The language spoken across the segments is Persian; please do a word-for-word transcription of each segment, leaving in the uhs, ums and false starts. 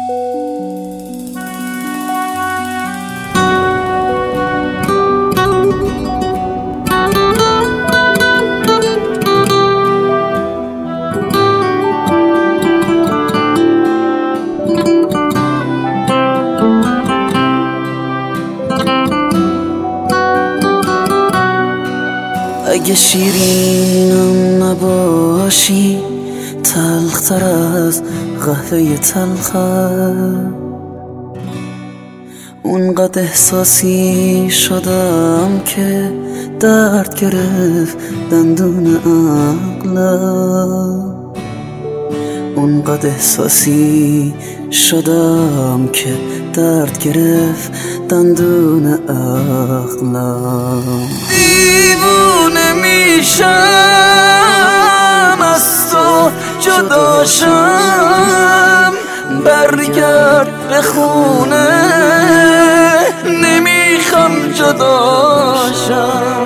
اگه شیرینم نباشی تلختر از قهوه تلخه، اونقدر احساسی شدم که درد گرفت دندون عقلم، اونقدر احساسی شدم که درد گرفت دندون عقلم. دیوونه میشم از تو جداشم، برگرد به خونه نمیخوام جداشم.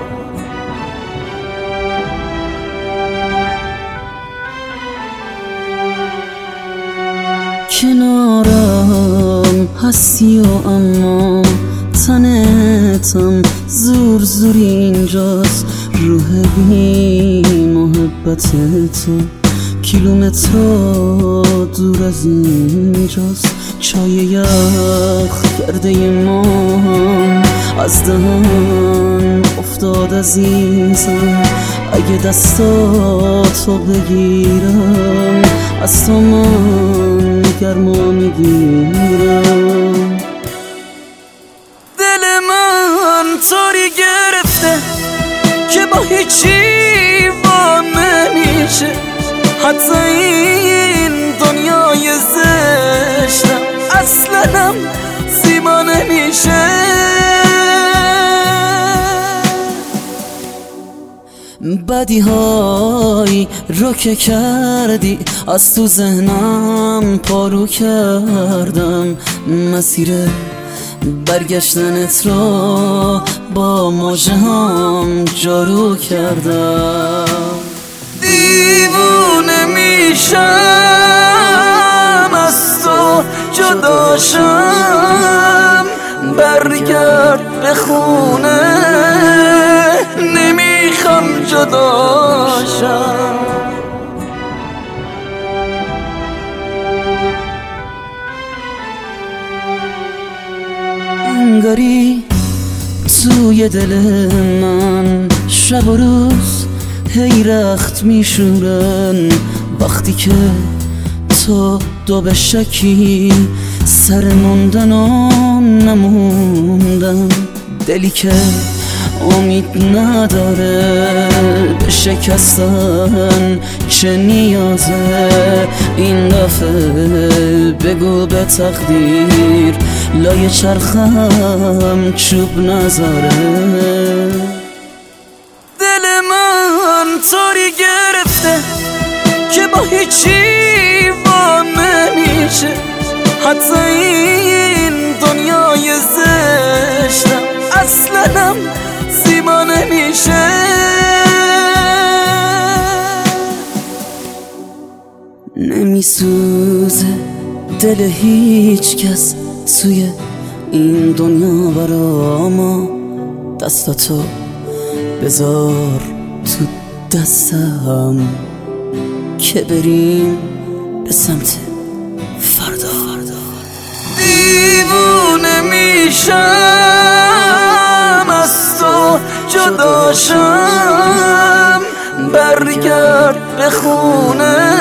کنارم هستی و اما تنتم زور زور اینجاست، روح بی محبت تو کیلومترها دور از اینجاست. چای یخ کرده ما از دهن افتاد عزیزم، اگه دستاتو بگیرم از تو من گرما میگیرم. دل من طوری گرفته که با هیچی وام نمیشه، حتی این دنیای زشتم اصلاً زیبا نمیشه. بدی های رو که کردی از تو ذهنم پارو کردم، مسیر برگشتنت را با مژه هم جارو کردم. دیوونه میشم از تو جداشم، برگرد به خونه نمیخوام جداشم. انگاری توی دل من شب و روز هی رخت میشورن، وقتی که تو دو به شکی سر موندن و نموندن. دلی که امید نداره به شکستن چه نیازه، این دفعه بگو به تقدیر لای چرخم چوب نذاره. دل من طوری گرفته که با هیچی وام نمیشه، حتی این دنیای زشتم اصلاً زیبا نمیشه. نمیسوزه دل هیچ کس توی این دنیا برا ما، دستاتو بذار تو دستم که بریم به سمت فردا. دیوونه میشم از تو جداشم، برگرد به خونه